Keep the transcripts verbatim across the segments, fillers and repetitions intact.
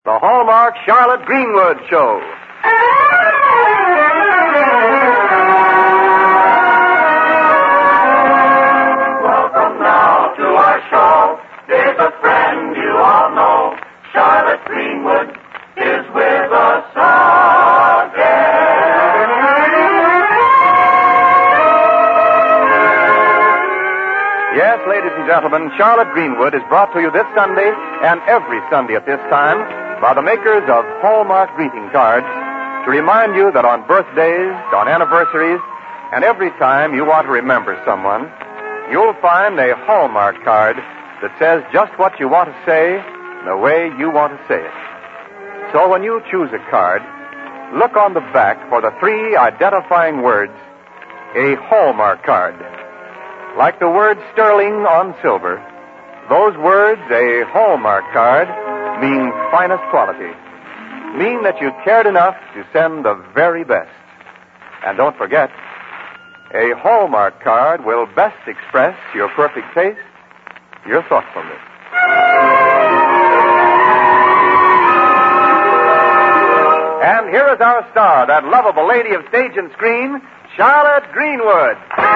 The Hallmark Charlotte Greenwood Show. Welcome now to our show. There's a friend you all know. Charlotte Greenwood is with us again. Yes, ladies and gentlemen, Charlotte Greenwood is brought to you this Sunday and every Sunday at this time by the makers of Hallmark greeting cards to remind you that on birthdays, on anniversaries, and every time you want to remember someone, you'll find a Hallmark card that says just what you want to say the way you want to say it. So when you choose a card, look on the back for the three identifying words, a Hallmark card. Like the word sterling on silver, those words, a Hallmark card, mean finest quality. Mean that you cared enough to send the very best. And don't forget, a Hallmark card will best express your perfect taste, your thoughtfulness. And here is our star, that lovable lady of stage and screen, Charlotte Greenwood.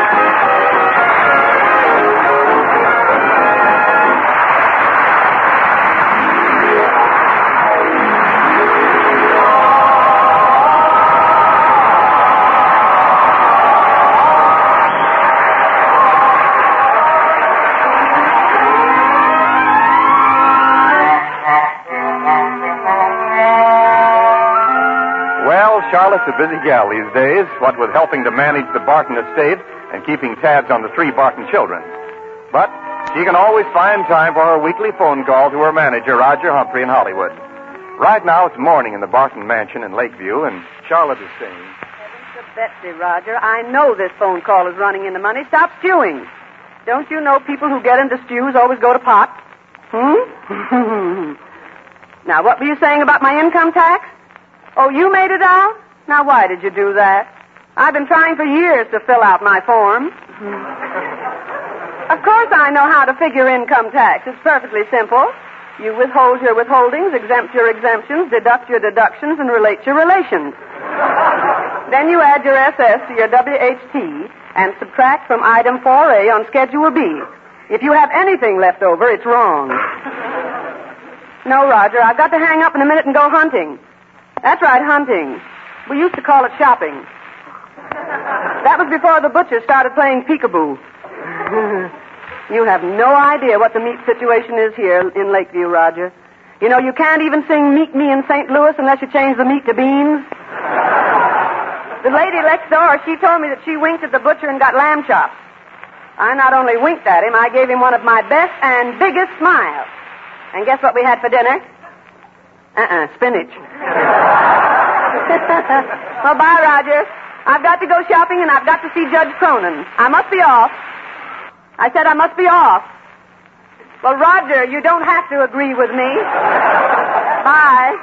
Charlotte's a busy gal these days, what with helping to manage the Barton estate and keeping tabs on the three Barton children. But she can always find time for her weekly phone call to her manager, Roger Humphrey, in Hollywood. Right now, it's morning in the Barton mansion in Lakeview, and Charlotte is saying... Heavens to Betsy, Roger, I know this phone call is running into money. Stop stewing. Don't you know people who get into stews always go to pot? Hmm? Now, what were you saying about my income tax? Oh, you made it out? Now, why did you do that? I've been trying for years to fill out my form. Of course I know how to figure income tax. It's perfectly simple. You withhold your withholdings, exempt your exemptions, deduct your deductions, and relate your relations. Then you add your S S to your W H T and subtract from item four A on Schedule B. If you have anything left over, it's wrong. No, Roger, I've got to hang up in a minute and go hunting. That's right, hunting. We used to call it shopping. That was before the butcher started playing peekaboo. You have no idea what the meat situation is here in Lakeview, Roger. You know, you can't even sing Meet Me in Saint Louis unless you change the meat to beans. The lady next door, she told me that she winked at the butcher and got lamb chops. I not only winked at him, I gave him one of my best and biggest smiles. And guess what we had for dinner? Uh-uh, spinach. Well, bye, Roger. I've got to go shopping and I've got to see Judge Cronin. I must be off. I said I must be off. Well, Roger, you don't have to agree with me. Bye.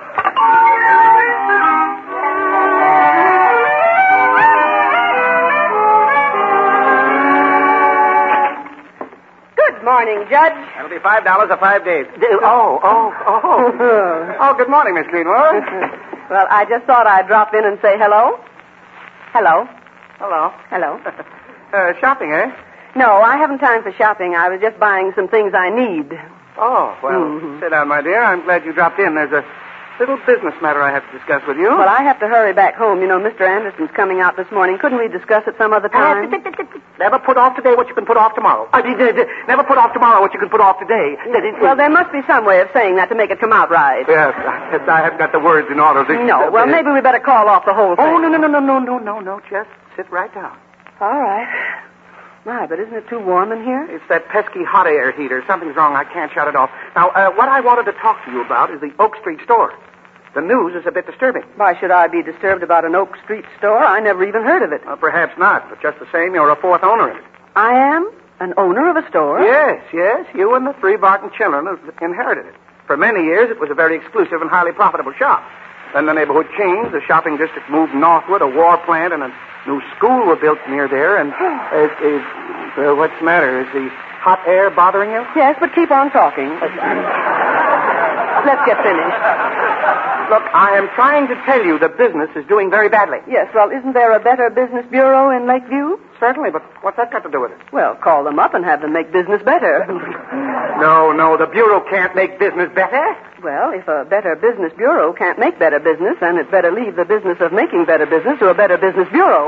Good morning, Judge. That'll be five dollars for five days. Oh, oh, oh. Oh, good morning, Miss Greenwood. Well, I just thought I'd drop in and say hello. Hello. Hello. Hello. uh, shopping, eh? No, I haven't time for shopping. I was just buying some things I need. Oh, well, Mm-hmm. sit down, my dear. I'm glad you dropped in. There's a little business matter I have to discuss with you. Well, I have to hurry back home. You know, Mister Anderson's coming out this morning. Couldn't we discuss it some other time? Never put off today what you can put off tomorrow. I mean, uh, never put off tomorrow what you can put off today. Well, there must be some way of saying that to make it come out right. Yes, I, I haven't got the words in order. This, No, well, maybe we better call off the whole thing. Oh, no, no, no, no, no, no, no, no. Just sit right down. All right. My, but isn't it too warm in here? It's that pesky hot air heater. Something's wrong. I can't shut it off. Now, uh, what I wanted to talk to you about is the Oak Street store. The news is a bit disturbing. Why should I be disturbed about an Oak Street store? I never even heard of it. Well, perhaps not, but just the same, you're a fourth owner in it. I am? An owner of a store? Yes, yes. You and the three Barton children have inherited it. For many years, it was a very exclusive and highly profitable shop. Then the neighborhood changed, the shopping district moved northward, a war plant and a new school were built near there, and uh, is, uh, what's the matter? Is the hot air bothering you? Yes, but keep on talking. let's get finished. Look, I am trying to tell you the business is doing very badly. Yes, well, isn't there a Better Business Bureau in Lakeview? Certainly, but what's that got to do with it? Well, call them up and have them make business better. No, no, the Bureau can't make business better. Well, if a Better Business Bureau can't make better business, then it's better leave the business of making better business to a Better Business Bureau.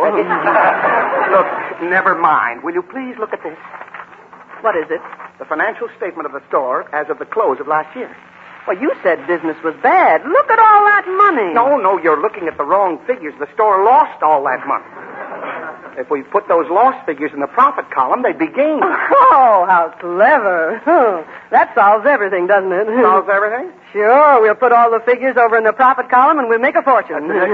Look, never mind. Will you please look at this? What is it? The financial statement of the store as of the close of last year. Well, you said business was bad. Look at all that money. No, no, you're looking at the wrong figures. The store lost all that money. If we put those lost figures in the profit column, they'd be gains. Oh, how clever. That solves everything, doesn't it? Solves everything? Sure. We'll put all the figures over in the profit column and we'll make a fortune. no,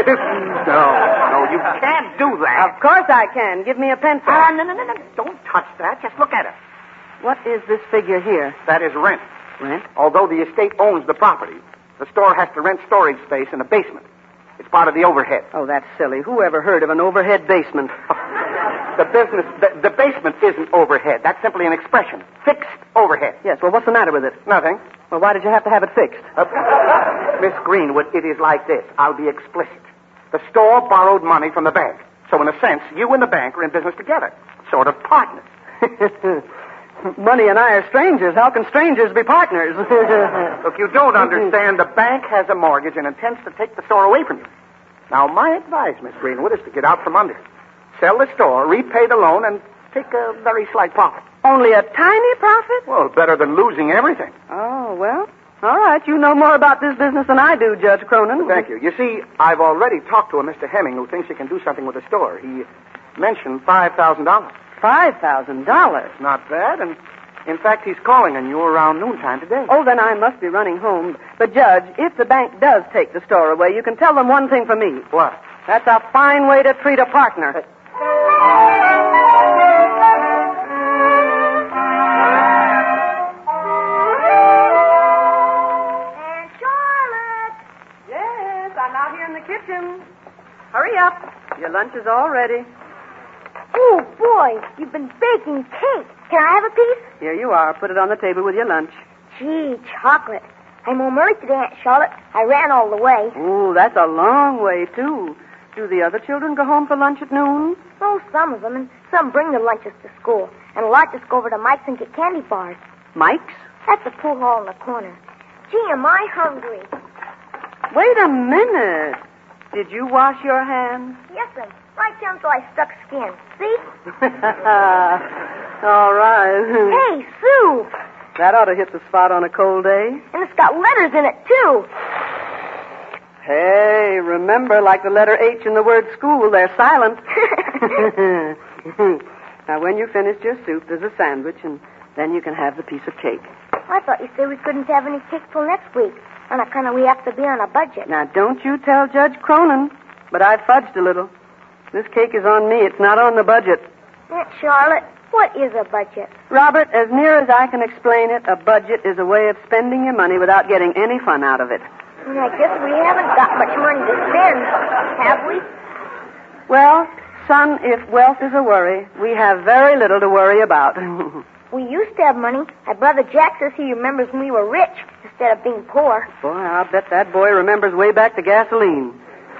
no, you can't do that. Of course I can. Give me a pencil. Ah, no, no, no, no. Don't touch that. Just look at it. What is this figure here? That is rent. Rent? Although the estate owns the property, the store has to rent storage space in the basement. It's part of the overhead. Oh, that's silly. Who ever heard of an overhead basement? The business, the, the basement isn't overhead. That's simply an expression. Fixed overhead. Yes, well, what's the matter with it? Nothing. Well, why did you have to have it fixed? Uh, Miss Greenwood, it is like this. I'll be explicit. The store borrowed money from the bank. So in a sense, you and the bank are in business together. Sort of partners. Money and I are strangers. How can strangers be partners? Look, you don't understand. The bank has a mortgage and intends to take the store away from you. Now, my advice, Miss Greenwood, is to get out from under it. Sell the store, repay the loan, and take a very slight profit. Only a tiny profit? Well, better than losing everything. Oh, well, all right. You know more about this business than I do, Judge Cronin. Thank you. You see, I've already talked to a Mister Hemming who thinks he can do something with the store. He mentioned five thousand dollars. Five thousand dollars? Not bad, and in fact, he's calling on you around noontime today. Oh, then I must be running home. But, Judge, if the bank does take the store away, you can tell them one thing for me. What? That's a fine way to treat a partner. Aunt Charlotte! Yes, I'm out here in the kitchen. Hurry up. Your lunch is all ready. Oh, boy, you've been baking cake. Can I have a piece? Here you are. Put it on the table with your lunch. Gee, chocolate. I'm home early today, Aunt Charlotte. I ran all the way. Oh, that's a long way, too. Do the other children go home for lunch at noon? Oh, some of them, and some bring their lunches to school. And a lot just go over to Mike's and get candy bars. Mike's? That's the pool hall in the corner. Gee, am I hungry. Wait a minute. Did you wash your hands? Yes, sir. Right down till I stuck skin. See? All right. Hey, Sue. That ought to hit the spot on a cold day. And it's got letters in it, too. Hey, remember, like the letter H in the word school, they're silent. Now, when you finished your soup, there's a sandwich, and then you can have the piece of cake. I thought you said we couldn't have any cake till next week. On account of we have to be on a budget. Now, don't you tell Judge Cronin, but I fudged a little. This cake is on me. It's not on the budget. Aunt Charlotte, what is a budget? Robert, as near as I can explain it, a budget is a way of spending your money without getting any fun out of it. I guess we haven't got much money to spend, have we? Well, son, if wealth is a worry, we have very little to worry about. We used to have money. My brother Jack says he remembers when we were rich instead of being poor. Boy, I'll bet that boy remembers way back to gasoline.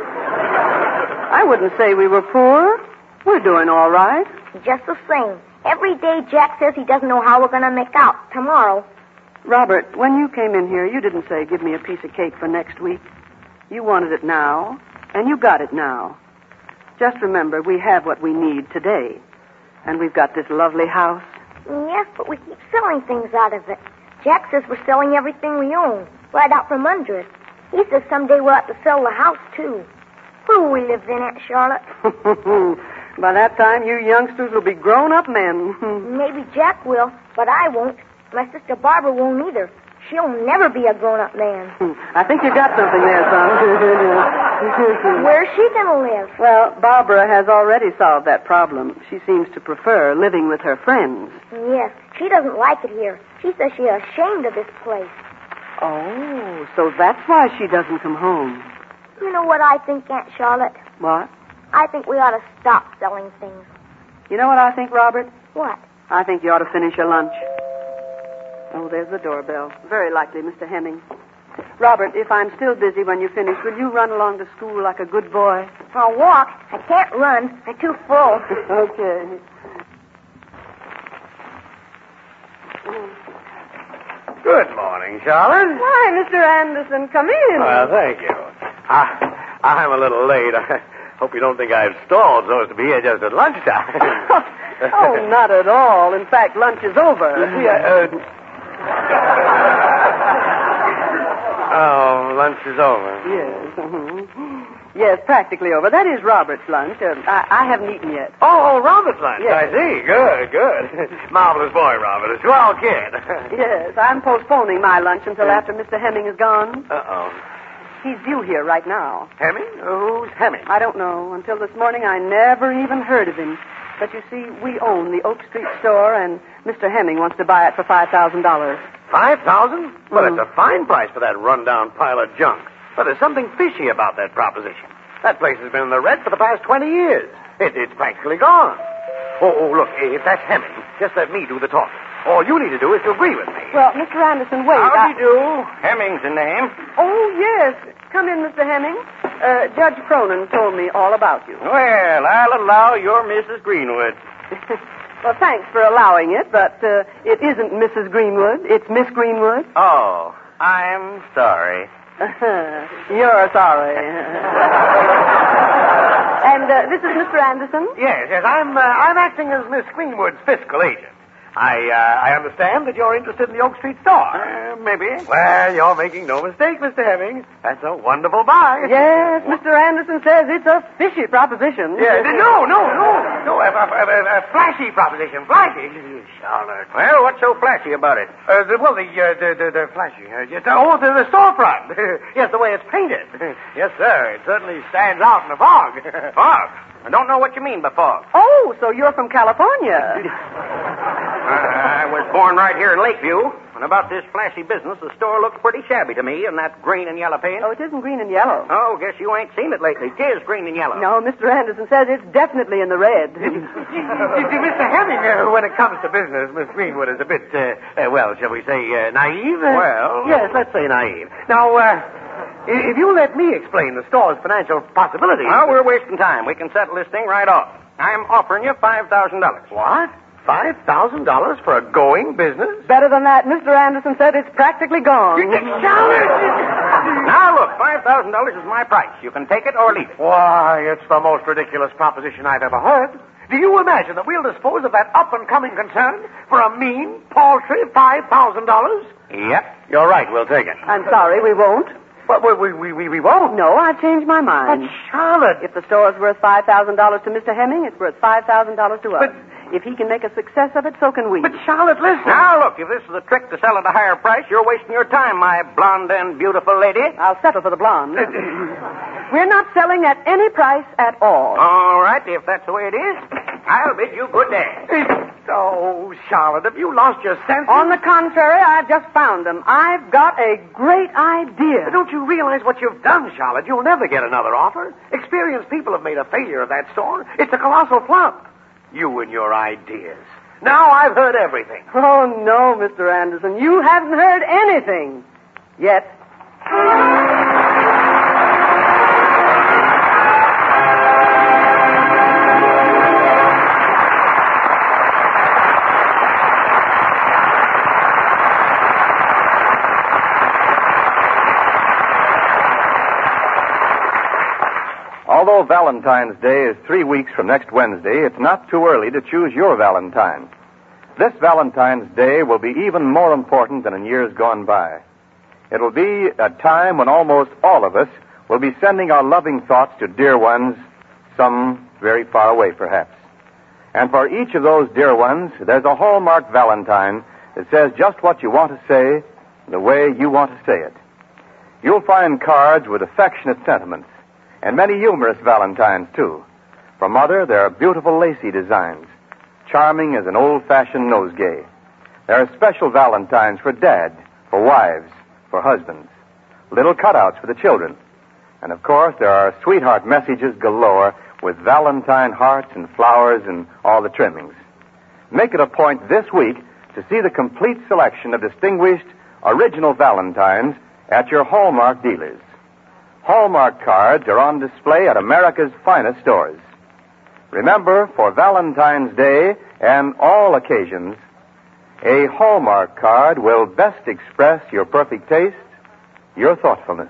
I wouldn't say we were poor. We're doing all right. Just the same. Every day Jack says he doesn't know how we're going to make out tomorrow. Robert, when you came in here, you didn't say, give me a piece of cake for next week. You wanted it now, and you got it now. Just remember, we have what we need today. And we've got this lovely house. Yes, but we keep selling things out of it. Jack says we're selling everything we own, right out from under it. He says someday we'll have to sell the house, too. Who will we live in, Aunt Charlotte? By that time, you youngsters will be grown-up men. Maybe Jack will, but I won't. My sister Barbara won't either. She'll never be a grown-up man. I think you got something there, son. Where's she going to live? Well, Barbara has already solved that problem. She seems to prefer living with her friends. Yes, she doesn't like it here. She says she's ashamed of this place. Oh, so that's why she doesn't come home. You know what I think, Aunt Charlotte? What? I think we ought to stop selling things. You know what I think, Robert? What? I think you ought to finish your lunch. Oh, there's the doorbell. Very likely, Mister Hemming. Robert, if I'm still busy when you finish, will you run along to school like a good boy? I'll walk. I can't run. I'm too full. Okay. Good morning, Charlotte. Why, Mister Anderson, come in. Well, thank you. I, I'm a little late. I hope you don't think I've stalled so as to be here just at lunchtime. Oh, not at all. In fact, lunch is over. Yeah, uh... Oh, lunch is over. Yes. Mm-hmm. Yes, practically over. That is Robert's lunch. Uh, I, I haven't eaten yet. Oh, oh, Robert's lunch. Yes. I see. Good, good. Marvelous boy, Robert. A swell kid. Yes, I'm postponing my lunch until after Mister Hemming is gone. Uh-oh. He's due here right now. Hemming? Who's Hemming? I don't know. Until this morning, I never even heard of him. But you see, we own the Oak Street store, and Mister Hemming wants to buy it for five thousand dollars. Five thousand? Well, Mm. it's a fine price for that rundown pile of junk. But there's something fishy about that proposition. That place has been in the red for the past twenty years. It, it's practically gone. Oh, oh, look, if that's Hemming, just let me do the talking. All you need to do is to agree with me. Well, Mister Anderson, wait. Howdy I... do. Hemming's the name. Oh, yes. Come in, Mister Hemming. Uh, Judge Cronin told me all about you. Well, I'll allow you're Missus Greenwood. Well, thanks for allowing it, but uh, it isn't Missus Greenwood. It's Miss Greenwood. Oh, I'm sorry. You're sorry. And uh, this is Mister Anderson? Yes, yes, I'm uh, I'm acting as Miss Greenwood's fiscal agent. I uh, I understand that you're interested in the Oak Street store. Uh, maybe. Well, you're making no mistake, Mister Hemming. That's a wonderful buy. Yes, Mister Anderson says it's a fishy proposition. Yes. No, no, no, no. A, a, a, a flashy proposition. Flashy. Charlotte. Well, what's so flashy about it? Uh, the, well, the, uh, the, the, the flashy. Uh, yes, uh, oh, the, the storefront. Yes, the way it's painted. Yes, sir. It certainly stands out in the fog. Fog? I don't know what you mean by fog. Oh, so you're from California. I was born right here in Lakeview. And about this flashy business, the store looks pretty shabby to me in that green and yellow paint. Oh, it isn't green and yellow. Oh, guess you ain't seen it lately. It is green and yellow. No, Mister Anderson says it's definitely in the red. Mister Hemming, uh, when it comes to business, Miss Greenwood is a bit, uh, uh, well, shall we say, uh, naive? Well... Yes, let's say naive. Now, uh, if you let me explain the store's financial possibilities... Oh, we're wasting time. We can settle this thing right off. I'm offering you five thousand dollars. What? Five thousand dollars for a going business? Better than that, Mister Anderson said it's practically gone. Now, look, five thousand dollars is my price. You can take it or leave it. Why, it's the most ridiculous proposition I've ever heard. Do you imagine that we'll dispose of that up-and-coming concern for a mean, paltry five thousand dollars? Yep, you're right. We'll take it. I'm sorry, we won't. But we, we, we, we won't. No, I've changed my mind. But, Charlotte... If the store's worth five thousand dollars to Mister Hemming, it's worth five thousand dollars to us. But... If he can make a success of it, so can we. But, Charlotte, listen. Now, look, if this is a trick to sell at a higher price, you're wasting your time, my blonde and beautiful lady. I'll settle for the blonde. We're not selling at any price at all. All right, if that's the way it is, I'll bid you good day. Oh, Charlotte, have you lost your senses? On the contrary, I've just found them. I've got a great idea. But don't you realize what you've done, Charlotte? You'll never get another offer. Experienced people have made a failure of that store. It's a colossal flop. You and your ideas. Now I've heard everything. Oh, no, Mister Anderson. You haven't heard anything. Yet. Although Valentine's Day is three weeks from next Wednesday, it's not too early to choose your Valentine. This Valentine's Day will be even more important than in years gone by. It'll be a time when almost all of us will be sending our loving thoughts to dear ones, some very far away perhaps. And for each of those dear ones, there's a Hallmark Valentine that says just what you want to say, the way you want to say it. You'll find cards with affectionate sentiments, and many humorous Valentines, too. For Mother, there are beautiful lacy designs, charming as an old-fashioned nosegay. There are special Valentines for Dad, for wives, for husbands. Little cutouts for the children. And, of course, there are sweetheart messages galore with Valentine hearts and flowers and all the trimmings. Make it a point this week to see the complete selection of distinguished original Valentines at your Hallmark dealers. Hallmark cards are on display at America's finest stores. Remember, for Valentine's Day and all occasions, a Hallmark card will best express your perfect taste, your thoughtfulness.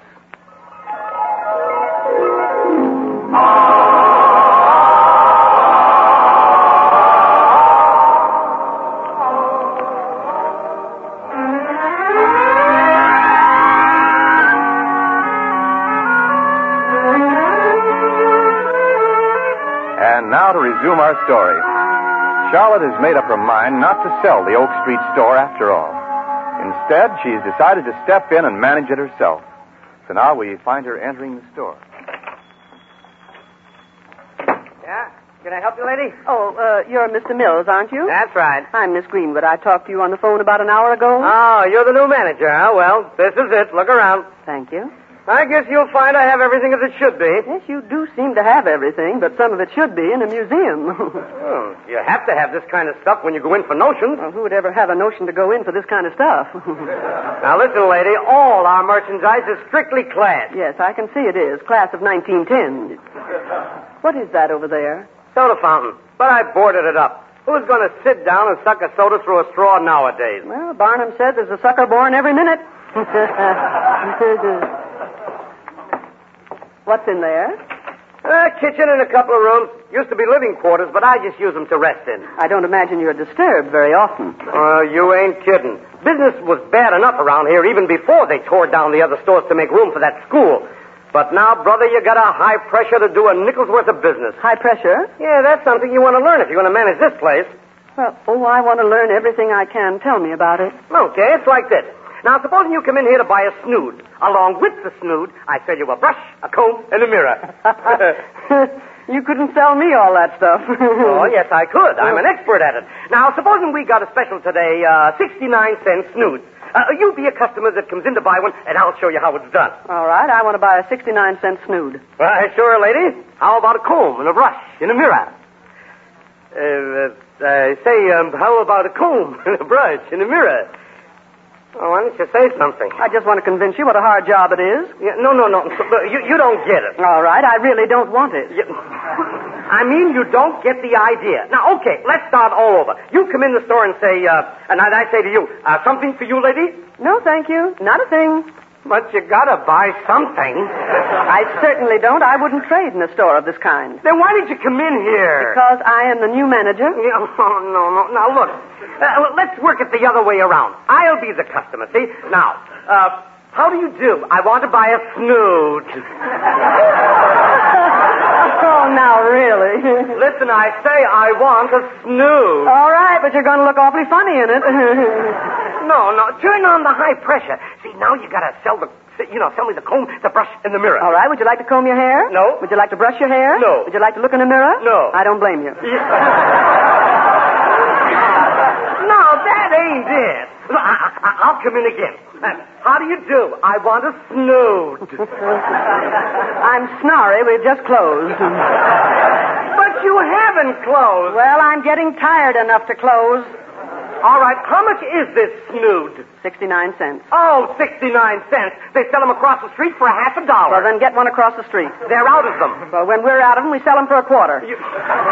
And now to resume our story. Charlotte has made up her mind not to sell the Oak Street store after all. Instead, she's decided to step in and manage it herself. So now we find her entering the store. Yeah? Can I help you, lady? Oh, uh, you're Mister Mills, aren't you? That's right. I'm Miss Greenwood. I talked to you on the phone about an hour ago. Oh, you're the new manager, huh? Well, this is it. Look around. Thank you. I guess you'll find I have everything as it should be. Yes, you do seem to have everything, but some of it should be in a museum. Oh, you have to have this kind of stuff when you go in for notions. Well, who would ever have a notion to go in for this kind of stuff? Now, listen, lady, all our merchandise is strictly class. Yes, I can see it is. Class of nineteen ten. What is that over there? Soda fountain. But I boarded it up. Who's going to sit down and suck a soda through a straw nowadays? Well, Barnum said there's a sucker born every minute. What's in there? A kitchen and a couple of rooms. Used to be living quarters, but I just use them to rest in. I don't imagine you're disturbed very often. Uh, you ain't kidding. Business was bad enough around here even before they tore down the other stores to make room for that school. But now, brother, you got a high pressure to do a nickel's worth of business. High pressure? Yeah, that's something you want to learn if you're going to manage this place. Well, oh, I want to learn everything I can. Tell me about it. Okay, it's like this. Now, supposing you come in here to buy a snood. Along with the snood, I sell you a brush, a comb, and a mirror. You couldn't sell me all that stuff. Oh, yes, I could. I'm an expert at it. Now, supposing we got a special today, uh, sixty-nine cent snoods. Uh, you be a customer that comes in to buy one, and I'll show you how it's done. All right, I want to buy a sixty-nine cent snood. Why, sure, lady. How about a comb and a brush and a mirror? Uh, uh, uh say, um, how about a comb and a brush and a mirror? Oh, why don't you say something? I just want to convince you what a hard job it is. Yeah, no, no, no. You, you don't get it. All right, I really don't want it. You, I mean, you don't get the idea. Now, okay, let's start all over. You come in the store and say, uh, and I, I say to you, uh, something for you, lady? No, thank you. Not a thing. But you gotta buy something. I certainly don't. I wouldn't trade in a store of this kind. Then why did you come in here? Because I am the new manager. Yeah, oh, no, no. Now, look. Uh, let's work it the other way around. I'll be the customer, see? Now, uh, how do you do? I want to buy a snood. Oh, now, really? Listen, I say I want a snood. All right, but you're going to look awfully funny in it. No, no. Turn on the high pressure. See, now you got to sell the, you know, sell me the comb, the brush, and the mirror. All right. Would you like to comb your hair? No. Would you like to brush your hair? No. Would you like to look in the mirror? No. I don't blame you. Yeah. No, that ain't it. I, I, I'll come in again. Uh, how do you do? I want a snood. I'm sorry. We've just closed. But you haven't closed. Well, I'm getting tired enough to close. All right, how much is this snood? Sixty-nine cents. Oh, sixty-nine cents. They sell them across the street for a half a dollar. Well, then get one across the street. They're out of them. Well, when we're out of them, we sell them for a quarter. You...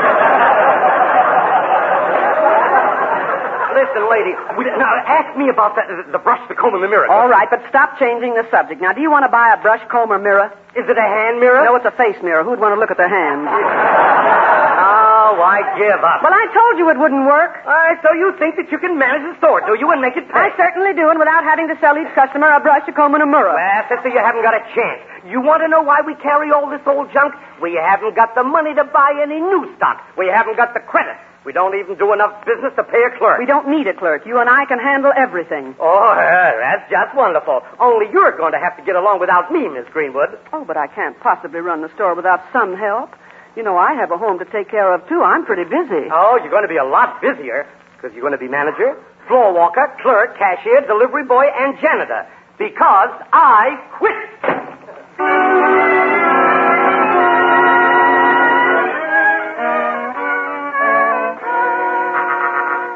Listen, lady, we, now ask me about the, the brush, the comb, and the mirror. All right, but stop changing the subject. Now, do you want to buy a brush, comb, or mirror? Is it a hand mirror? No, it's a face mirror. Who'd want to look at their hand? Oh, I give up. Well, I told you it wouldn't work. All right, so you think that you can manage the store, do you, and make it pay? I certainly do, and without having to sell each customer a brush, a comb, and a mirror. Well, sister, you haven't got a chance. You want to know why we carry all this old junk? We haven't got the money to buy any new stock. We haven't got the credit. We don't even do enough business to pay a clerk. We don't need a clerk. You and I can handle everything. Oh, uh, that's just wonderful. Only you're going to have to get along without me, Miss Greenwood. Oh, but I can't possibly run the store without some help. You know, I have a home to take care of, too. I'm pretty busy. Oh, you're going to be a lot busier, because you're going to be manager, floor walker, clerk, cashier, delivery boy, and janitor. Because I quit.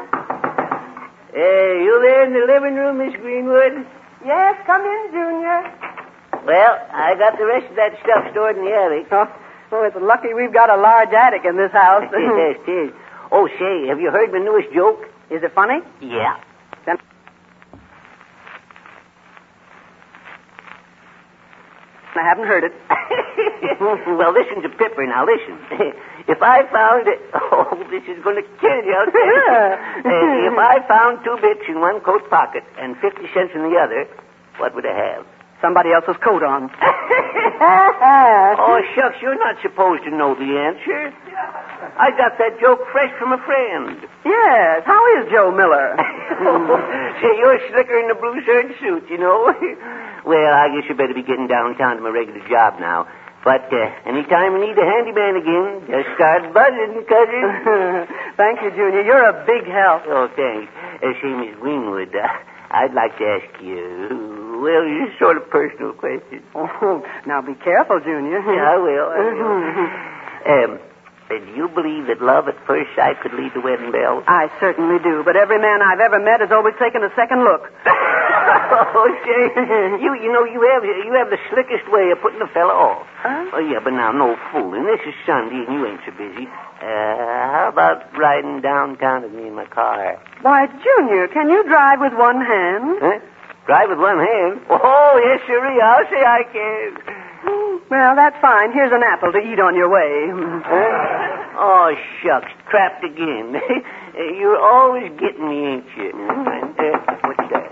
Hey, you there in the living room, Miss Greenwood? Yes, come in, Junior. Well, I got the rest of that stuff stored in the attic. Oh, oh, it's lucky we've got a large attic in this house. Yes, it is. Oh, say, have you heard my newest joke? Is it funny? Yeah. Then I haven't heard it. Well, listen to Pipper now. Listen. If I found it, oh, this is going to kill you. I'll tell you. Uh, if I found two bits in one coat pocket and fifty cents in the other, what would I have? Somebody else's coat on. Oh, shucks, you're not supposed to know the answer. I got that joke fresh from a friend. Yes. How is Joe Miller? Say, you're slicker in the blue serge suit, you know. Well, I guess you better be getting downtown to my regular job now. But uh, anytime you need a handyman again, just start buzzing, cousin. Thank you, Junior. You're a big help. Oh, thanks. Uh, say, Miss Greenwood, uh, I'd like to ask you, well, just sort of personal question. Oh, now be careful, Junior. Yeah, I will. I will. um, uh, do you believe that love at first sight could lead to wedding bells? I certainly do, but every man I've ever met has always taken a second look. Oh, say, you, you know, you have you have the slickest way of putting a fella off. Huh? Oh, yeah, but now, no fooling. This is Sunday, and you ain't so busy. Uh, how about riding downtown with me in my car? Why, Junior, can you drive with one hand? Huh? Drive with one hand? Oh, yes, sure, I'll say I can. Well, that's fine. Here's an apple to eat on your way. Huh? Oh, shucks, trapped again. You're always getting me, ain't you? Uh, what's that?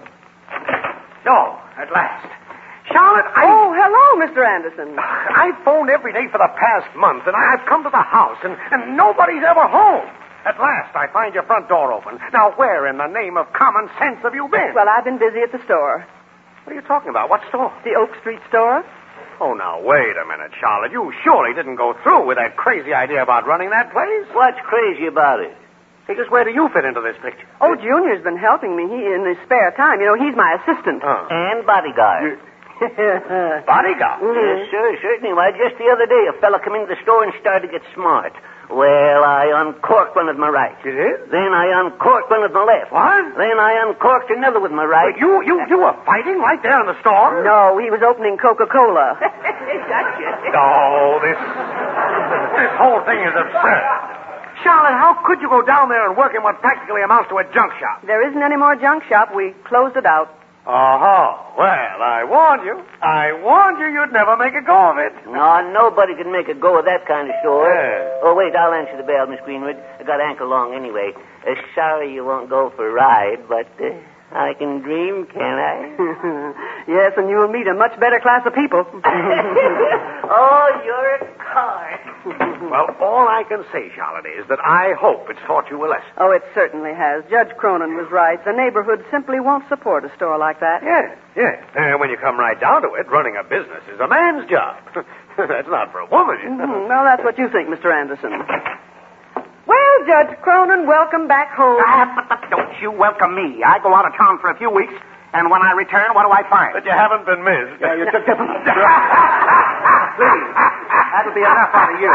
Oh, at last. Charlotte, I... Oh, hello, Mister Anderson. I've phoned every day for the past month, and I've come to the house, and, and nobody's ever home. At last, I find your front door open. Now, where in the name of common sense have you been? Well, I've been busy at the store. What are you talking about? What store? The Oak Street store. Oh, now, wait a minute, Charlotte. You surely didn't go through with that crazy idea about running that place? What's crazy about it? Because where do you fit into this picture? Oh, Junior's been helping me he, in his spare time. You know, he's my assistant. Oh. And bodyguard. Bodyguard? Yes, sir, certainly. Why, just the other day, a fella come into the store and started to get smart. Well, I uncorked one with my right. You did? Then I uncorked one with my left. What? Then I uncorked another with my right. Wait, you, you, you were fighting right there in the store? No, he was opening Coca-Cola. Gotcha. Oh, this, this whole thing is absurd. Charlotte, how could you go down there and work in what practically amounts to a junk shop? There isn't any more junk shop. We closed it out. Uh-huh. Well, I warned you. I warned you you'd never make a go of it. No, nobody can make a go of that kind of store. Yeah. Oh, wait, I'll answer the bell, Miss Greenwood. I got ankle long anyway. Uh, sorry you won't go for a ride, but uh, I can dream, can I? Yes, and you'll meet a much better class of people. Oh, you're a card. Well, all I can say, Charlotte, is that I hope it's taught you a lesson. Oh, it certainly has. Judge Cronin was right. The neighborhood simply won't support a store like that. Yes, yes. And when you come right down to it, running a business is a man's job. That's not for a woman. Mm-hmm. Well, that's what you think, Mister Anderson. Well, Judge Cronin, welcome back home. Ah, but don't you welcome me. I go out of town for a few weeks, and when I return, what do I find? But you haven't been missed. Yeah, you took the... Please, that'll be enough out of you.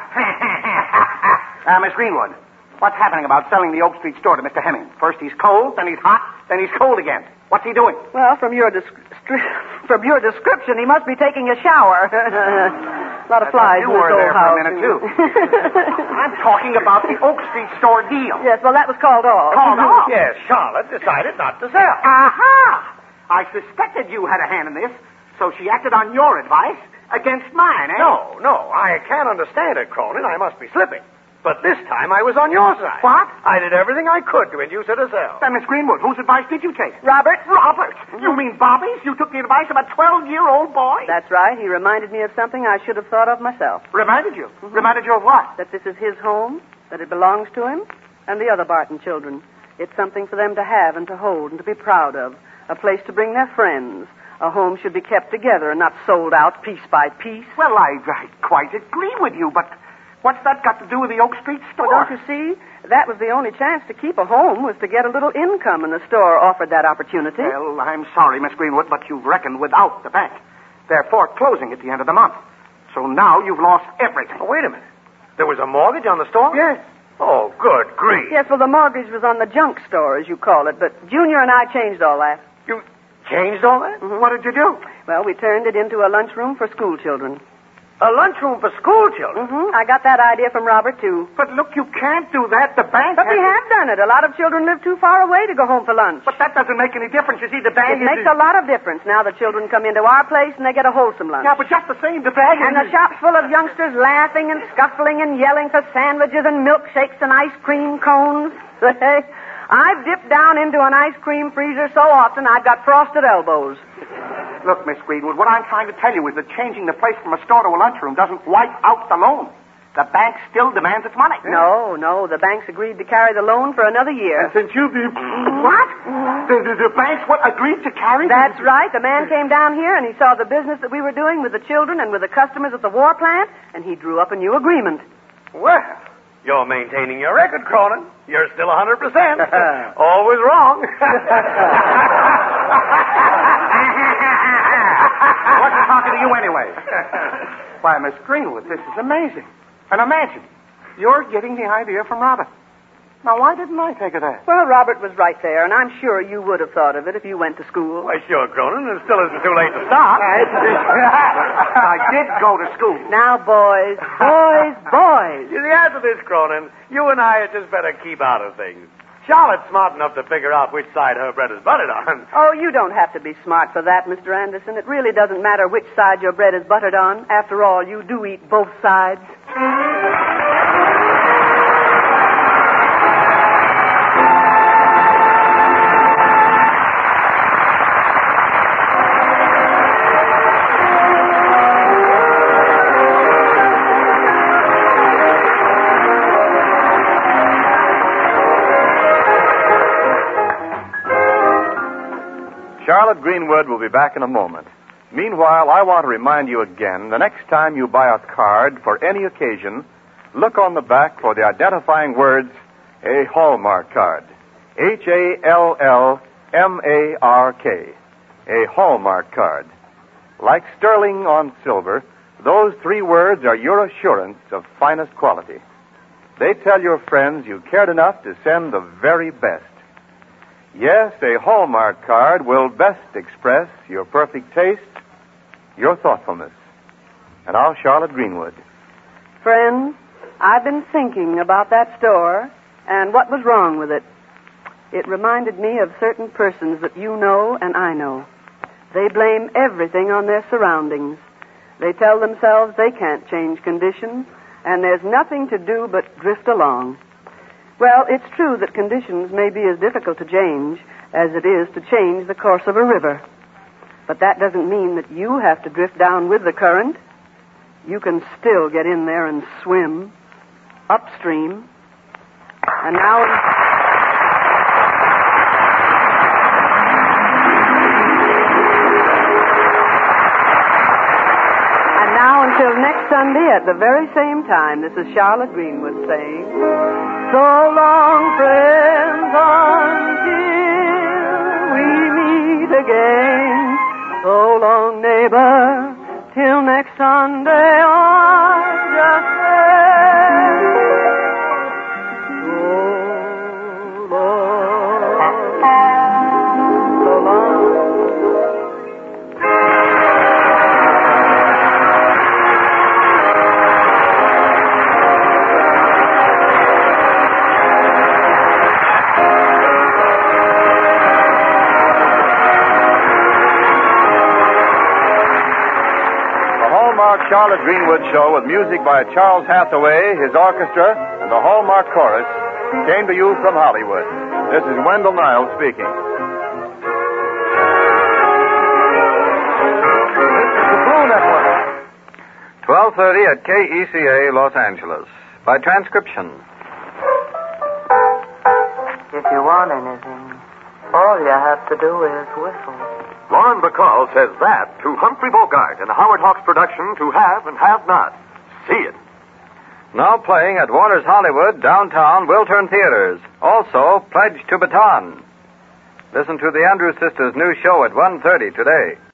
uh, Miss Greenwood, what's happening about selling the Oak Street store to Mister Hemming? First he's cold, then he's hot, then he's cold again. What's he doing? Well, from your desc- from your description, he must be taking a shower. A lot of flies you in this were old there for house. a minute, too. I'm talking about the Oak Street store deal. Yes, well, that was called off. Called off? Yes, Charlotte decided not to sell. Aha! I suspected you had a hand in this, so she acted on your advice against mine, eh? No, no, I can't understand it, Cronin. I must be slipping. But this time I was on your side. What? I did everything I could to induce her to sell. Then, Miss Greenwood, whose advice did you take? Robert? Robert? You mean Bobby's? You took the advice of a twelve-year-old boy? That's right. He reminded me of something I should have thought of myself. Reminded you? Mm-hmm. Reminded you of what? That this is his home, that it belongs to him, and the other Barton children. It's something for them to have and to hold and to be proud of. A place to bring their friends. A home should be kept together and not sold out piece by piece. Well, I, I quite agree with you, but what's that got to do with the Oak Street store? Well, don't you see? That was the only chance to keep a home was to get a little income, and the store offered that opportunity. Well, I'm sorry, Miss Greenwood, but you've reckoned without the bank. They're foreclosing at the end of the month. So now you've lost everything. Oh, wait a minute. There was a mortgage on the store? Yes. Oh, good grief. Yes, well, the mortgage was on the junk store, as you call it, but Junior and I changed all that. You changed all that? Mm-hmm. What did you do? Well, we turned it into a lunchroom for school children. A lunchroom for school children? Mm-hmm. I got that idea from Robert, too. But look, you can't do that. The bank But has we to- have done it. A lot of children live too far away to go home for lunch. But that doesn't make any difference. You see, the bank It is... makes a lot of difference. Now the children come into our place and they get a wholesome lunch. Yeah, but just the same, the bag And the shop's full of youngsters laughing and scuffling and yelling for sandwiches and milkshakes and ice cream cones. I've dipped down into an ice cream freezer so often I've got frosted elbows. Look, Miss Greenwood, what I'm trying to tell you is that changing the place from a store to a lunchroom doesn't wipe out the loan. The bank still demands its money. No, no, the bank's agreed to carry the loan for another year. And since you... What? The, the, the bank's what agreed to carry... That's right. The man came down here and he saw the business that we were doing with the children and with the customers at the war plant, and he drew up a new agreement. Well, you're maintaining your record, Cronin. You're still one hundred percent. Always wrong. What's he talking to you anyway? Why, Miss Greenwood, this is amazing. And imagine, you're getting the idea from Robert. Now, why didn't I take it there? Well, Robert was right there, and I'm sure you would have thought of it if you went to school. Why, sure, Cronin. It still isn't too late to start. I did go to school. Now, boys, boys, boys. You see, after this, Cronin, you and I had just better keep out of things. Charlotte's smart enough to figure out which side her bread is buttered on. Oh, you don't have to be smart for that, Mister Anderson. It really doesn't matter which side your bread is buttered on. After all, you do eat both sides. Charlotte Greenwood will be back in a moment. Meanwhile, I want to remind you again, the next time you buy a card for any occasion, look on the back for the identifying words, a Hallmark card. H A L L M A R K. A Hallmark card. Like sterling on silver, those three words are your assurance of finest quality. They tell your friends you cared enough to send the very best. Yes, a Hallmark card will best express your perfect taste, your thoughtfulness. And now, Charlotte Greenwood. Friends, I've been thinking about that store and what was wrong with it. It reminded me of certain persons that you know and I know. They blame everything on their surroundings. They tell themselves they can't change conditions, and there's nothing to do but drift along. Well, it's true that conditions may be as difficult to change as it is to change the course of a river. But that doesn't mean that you have to drift down with the current. You can still get in there and swim upstream. And now... And now until next Sunday at the very same time, this is Charlotte Greenwood saying... So long, friends, until we meet again. So long, neighbor, till next Sunday, or just then. So long, so long. Charlotte Greenwood Show with music by Charles Hathaway, his orchestra, and the Hallmark Chorus came to you from Hollywood. This is Wendell Niles speaking. This is the Blue Network. twelve thirty at K E C A, Los Angeles. By transcription. If you want anything, all you have to do is whistle. Lauren Bacall says that to Humphrey Bogart in a Howard Hawks production, To Have and Have Not. See it. Now playing at Warner's Hollywood, downtown Wiltern Theaters. Also, Pledge to Baton. Listen to the Andrews Sisters' new show at one thirty today.